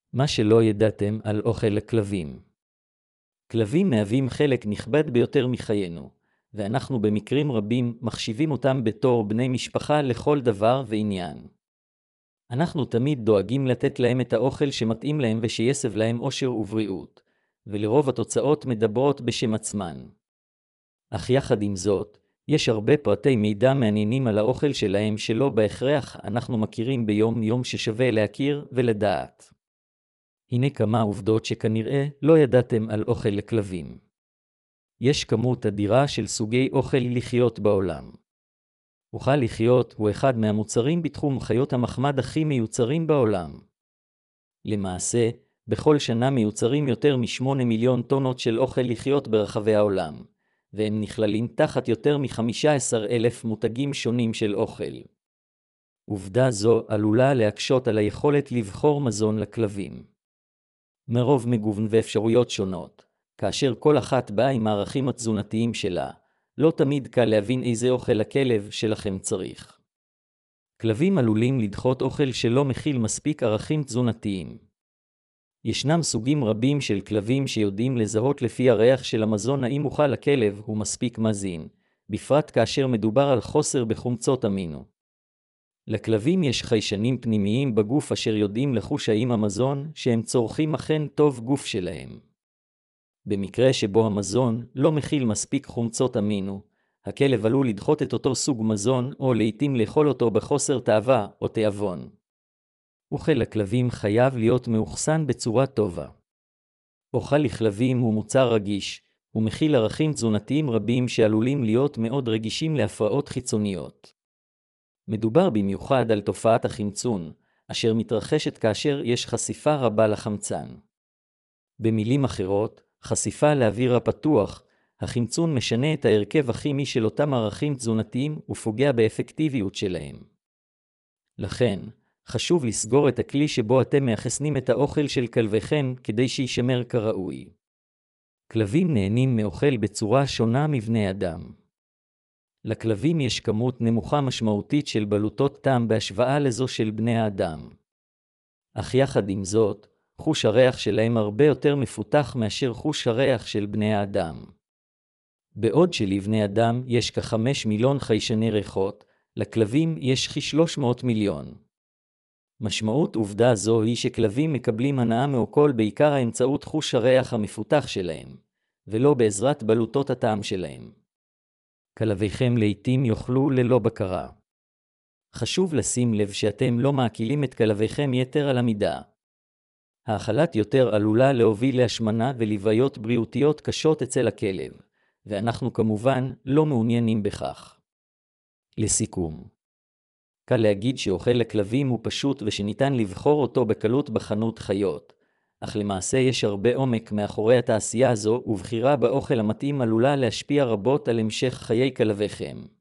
מה שלא ידעתם על אוכל לכלבים. כלבים מהווים חלק נכבד ביותר מחיינו, ואנחנו במקרים רבים מחשיבים אותם בתור בני משפחה לכל דבר ועניין. אנחנו תמיד דואגים לתת להם את האוכל שמתאים להם ושיסב להם אושר ובריאות, ולרוב התוצאות מדברות בשם עצמן. אך יחד עם זאת, יש הרבה פרטי מידע מעניינים על האוכל שלהם שלא בהכרח אנחנו מכירים ביום יום ששווה להכיר ולדעת. הנה כמה עובדות שכנראה לא ידעתם על אוכל לכלבים. יש כמות אדירה של סוגי אוכל לחיות בעולם. אוכל לחיות הוא אחד מהמוצרים בתחום חיות המחמד הכי מיוצרים בעולם. למעשה, בכל שנה מיוצרים יותר מ8 מיליון טונות של אוכל לחיות ברחבי העולם, והם נכללים תחת יותר מ15,000 מותגים שונים של אוכל. עובדה זו עלולה להקשות על היכולת לבחור מזון לכלבים. מרוב מגוון ואפשרויות שונות, כאשר כל אחת באה עם הערכים התזונתיים שלה, לא תמיד קל להבין איזה אוכל הכלב שלכם צריך. כלבים עלולים לדחות אוכל שלא מכיל מספיק ערכים תזונתיים. ישנם סוגים רבים של כלבים שיודעים לזהות לפי הריח של המזון האם אוכל הכלב הוא מספיק מזין, בפרט כאשר מדובר על חוסר בחומצות אמינו. לכלבים יש חיישנים פנימיים בגוף אשר יודעים לחוש האם המזון שהם צורכים אכן טוב גוף שלהם. במקרה שבו המזון לא מכיל מספיק חומצות אמינו, הכלב עלול לדחות את אותו סוג מזון או לעתים לאכול אותו בחוסר תאווה או תיאבון. אוכל לכלבים חייב להיות מאוחסן בצורה טובה. אוכל לכלבים הוא מוצר רגיש, ומכיל ערכים תזונתיים רבים שעלולים להיות מאוד רגישים להפרעות חיצוניות. מדובר במיוחד על תופעת החמצון, אשר מתרחשת כאשר יש חשיפה רבה לחמצן. במילים אחרות, חשיפה לאוויר הפתוח, החמצון משנה את ההרכב הכימי של אותם ערכים תזונתיים ופוגע באפקטיביות שלהם. לכן, חשוב לסגור את הכלי שבו אתם מאחסנים את האוכל של כלביכם כדי שישמר כראוי. כלבים נהנים מאוכל בצורה שונה מבני אדם. לכלבים יש כמות נמוכה משמעותית של בלוטות טעם בהשוואה לזו של בני האדם. אך יחד עם זאת, חוש הריח שלהם הרבה יותר מפותח מאשר חוש הריח של בני האדם. בעוד שלבני אדם יש כ5 מיליון חיישני ריחות, לכלבים יש כ300 מיליון. משמעות עובדה זו היא שכלבים מקבלים הנאה מאוכל בעיקר באמצעות חוש הריח המפותח שלהם, ולא בעזרת בלוטות הטעם שלהם. כלביכם לעתים יאכלו ללא בקרה. חשוב לשים לב שאתם לא מאכילים את כלביכם יתר על המידה. האכלת יותר עלולה להוביל להשמנה ולבעיות בריאותיות קשות אצל הכלב, ואנחנו כמובן לא מעוניינים בכך. לסיכום, קל להגיד שאוכל לכלבים הוא פשוט ושניתן לבחור אותו בקלות בחנות חיות, אך למעשה יש הרבה עומק מאחורי התעשייה הזו, ובחירה באוכל המתאים עלולה להשפיע רבות על המשך חיי כלביכם.